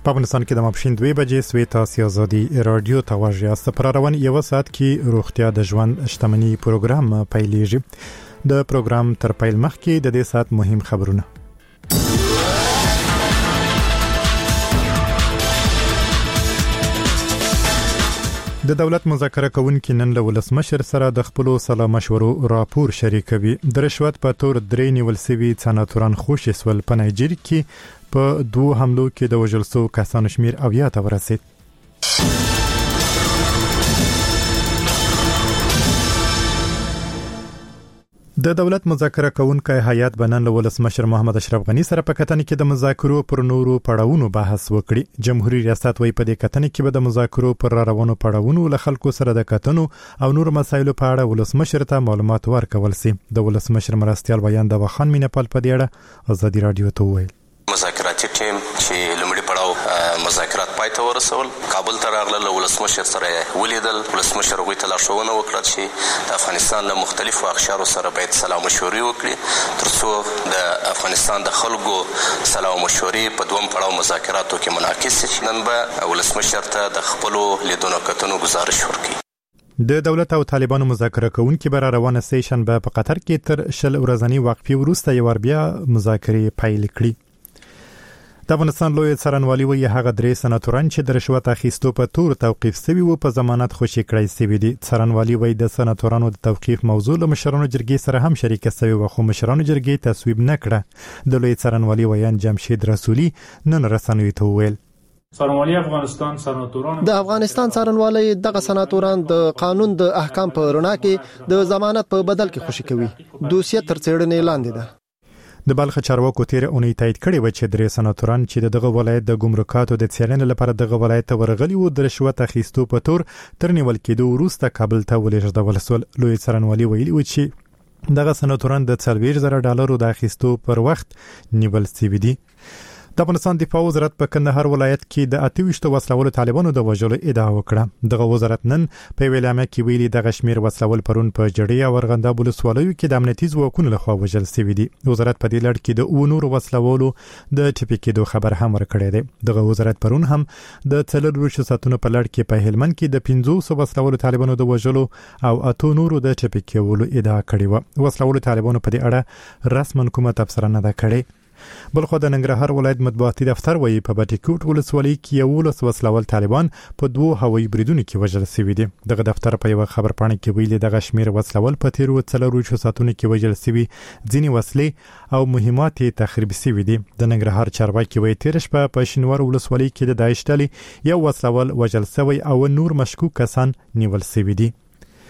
په افغانستان کې د ماپښین 2 بجې سوي تاسو ازادي رادیو ته واژیا پر روان یو ساعت کې روغتیا د ژوند شتمنۍ پروګرام پیلېږي د پروګرام تر پیل مخکې د دې ساعت مهم خبرونه د دولت مذاکره کوونکي نن له ولسمشر سره د خپل سلا مشورو راپور شریکوي د رشوت په تور درې نیول سوي سناتوران خوشي سول په نایجیریا کې په 2 حملو کې د وژل شوو کسانو شمیر 80 ته ورسید. د دولت مذاکره کوونکي هیئت بنن له ولسمشر محمد اشرف غنی سره په کتنې کې د مذاکرو پر نورو پړاوونو بحث وکړي. جمهوریت ریاست وایي په دې کتنې کې به د مذاکرو پر روانو پړاوونو له خلکو سره د کتنو او نور مسایلو په اړه ولسمشر ته معلومات ورکول سي. د ولسمشر مرستيال بیان د وخان مینپال په دې اړه ازادي رادیو ته وویل. مذاکراتي ټیم چې لومړی پړاو مذاکرات پای ته ورسول کابل ته راغله ولسمشر سره ولیدل. ولسمشر غوښتل لارښوونه وکړه چې د افغانستان له مختلفو اقشارو سره باید سلا مشورې وکړي ترڅو د افغانستان د خلکو سلا مشورې په دوم پړاو مذاکراتو کې منعکس شي. نن به ولسمشر ته د خپل لیدونو کتنو گزارش ورکړي. د دولت او طالبانو مذاکره کوونکي بر روانه سیشن په قطر کې تر شل ورځنی وقفې وروسته یو بیا مذاکرې پیل کړي. د افغانستان لوی څارنوالي وایي هغه درې سناتوران چې د رشوت اخیستو په تور توقیف شوي وو په ضمانت خوشي کړی شوی دي. څارنوالي وایي د سناتورانو د توقیف موضوع له مشرانو جرګې سره هم شریکه شوی و خو مشرانو جرګې تصویب نه کړه. د لوی څارنوالي ویان جمشید رسولي نن رسنیو ته وویل څارنوالي افغانستان سناتوران د افغانستان څارنوالي دغه سناتوران د قانون د احکام په رڼا کې د ضمانت په بدل کې خوشي کوي. دوسیه تر څېړنې لاندې ده. د بلخ چارواکو تیر اونۍ تایید کړی و چې درې سناتوران چې دغه ولایت د ګمرکاتو د څېړنې لپاره دغه ولایت ته ورغلي وو د رشوت اخیستو په تور تر نیول کېدو وروسته کابل ته ولېږدول شول. لوی څارنوالي ویلي و چې دغه سناتوران د $40,000 د اخیستو پر وخت نیول شوي دي. د افغانستان دفاع وزارت په کندهار ولایت کې د 28 وسلوالو طالبانو د وژلو ادعا وکړه. دغه وزارت نن په ویلامه کې ویلي د غشمیر وسلوال پرون په جړی او ورغنده ولسوالیو کې د امنیتي ځواکونو لخوا وژل شوي دي. وزارت په دې لړ کې د نور وسلوالو د ټپي کېدو خبر هم ورکړی دی. دغه وزارت پرون هم د 4 ساعتونو په لړ کې په هلمند کې د 500 وسلوالو طالبانو د وژلو او 8 نورو د ټپي کېدو ادعا کړې و. وسلوالو طالبانو په دې اړه رسماً کومه تبصره نه ده کړې. بلخو د ننګرهار ولایت مطبوعاتي دفتر وایي په بټیکوټ ولسوالۍ کې 11 وسلوال طالبان په 2 هوایي بریدونو کې وژل شوي دي. دغه دفتر په یو خبرپاڼه کې ویلي د غشمیر وسلوال په تیر 4 ساعتونو کې وژل شوي ځینې وسلې او مهمات تخریب شوي دي. د ننګرهار چارواکي وایي تیر شپه په شینوار ولسوالۍ کې د داعش ډلې یو وسلوال وژل شوی او نور مشکوک کسان نیول شوي دي.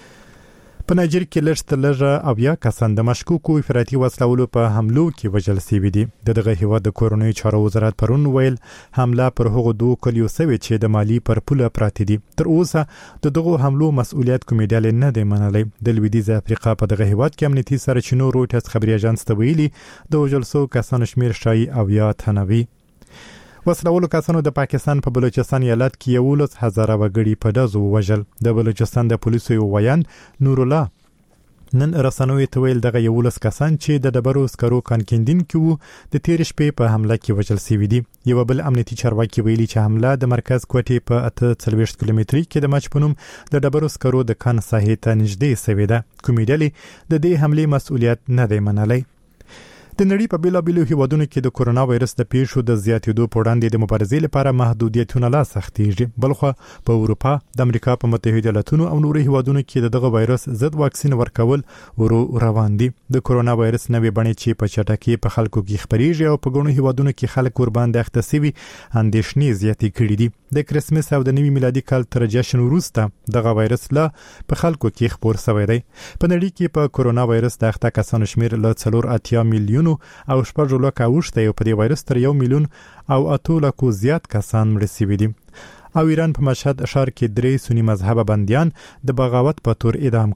په نایجیریا کې لږ 80 کسان د مشکوکو افراطي وسلوالو په حملو کې وژل شوي دي. دغه هیواد د کورونی چارو وزارت پرون ویل حمله پر هغو 2 کلیو سوي چې د مالی پر پوله پراته دي. تر اوسه دغه حملو مسؤلیت کومې ډلې نه دی منلي. د لویدیځ افریقا په دغه هیواد کې امنیتي سرچینو رویټرز خبري اژانس ته ویلي د وژل شوو کسانو شمیر شایي 70 تنه وي. وسلوالو کسانو د پاکستان په بلوچستان ایالت کې 11,000 وګړي په ډزو وژل. د بلوچستان د پولیسو یو ویان نور الله نن رسنوي ته ویل دغه 11 کسان چې د ډبرو سکرو کانکیندین کې وو د تیر شپې په حمله کې وژل شوي دي. یو بل امنیتي چارواکي ویلي چې حمله د مرکز کوټې په 48 کیلومتري کې د مچ پنوم د ډبرو سکرو د کان ساحې ته نږدې شوې ده. کومې ډلې د دې حمله مسؤلیت نه دی منلی. د نړۍ په بیلابیلو هیوادونو کې د کورونا وایرس د پیښو د زیاتېدو په وړاندې د مبارزې لپاره محدودیتونه لا سختېږي. بلخو په اروپا، د امریکا په متحده ایالاتونو او نورو هیوادونو کې دغه وایرس ضد واکسین ورکول روان دي. د کورونا وایرس نوې بڼې چې په چټکۍ په خلکو کې خپرېږي او په ګڼو هیوادونو کې خلک ورباندې اخته شوي اندېښنې زیاتې کړې دي. د کرسمس او د نوي میلادي کال تر جشن وروسته دغه وایرس لا په خلکو کې خپور شوی دی. په نړۍ کې په کورونا وایرس د اخته کسانو شمیر له 4.8 میلیون او 6 لک اوښته یو په دې وایرس تر 1 میلیون او 8 لک زیات کسان مړ شوي دي. او ایران په مشهد ښار کې 3 سنی مذهب بنديان د بغاوت په تور اعدام کړل.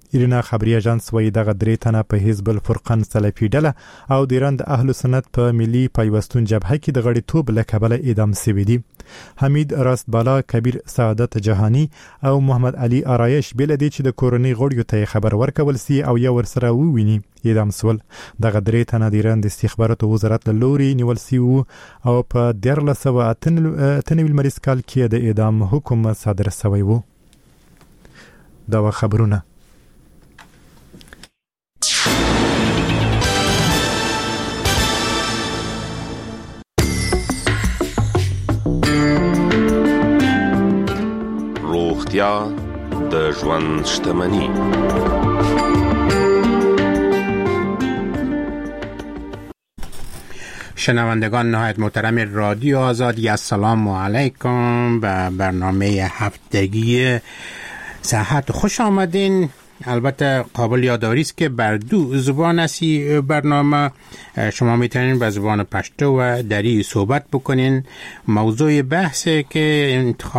ایرینا خبري اژانس وایي دغه درې تنه په حزب الفرقان سلفي ډله او د ایران د اهل سنت په ملي پیوستون جبهه کې د غړیتوب له کبله اعدام شوي دي. حمید راست بالا، کبیر سعادت جهانی او محمد علي آرایش بل دي چې د کورنۍ غړیو ته خبر ورکول سي او یا ورسره وویني اعدام سول. دغه درې تنه د ایران د استخباراتو وزارت له لوري نیول سي او په 1998 لمریز کال کې د اعدام حکم صادر شوی و. دا خبرونه روغتیا د ژوند شتمني. شنوندگان نهایت محترم رادیو آزادی، السلام علیکم به برنامه هفتگی صحت خوش آمدین. البته قابل یادآوری است که بر 2 زبان است برنامه. شما میتونین به زبان پشتو و دری صحبت بکنین. موضوع بحث که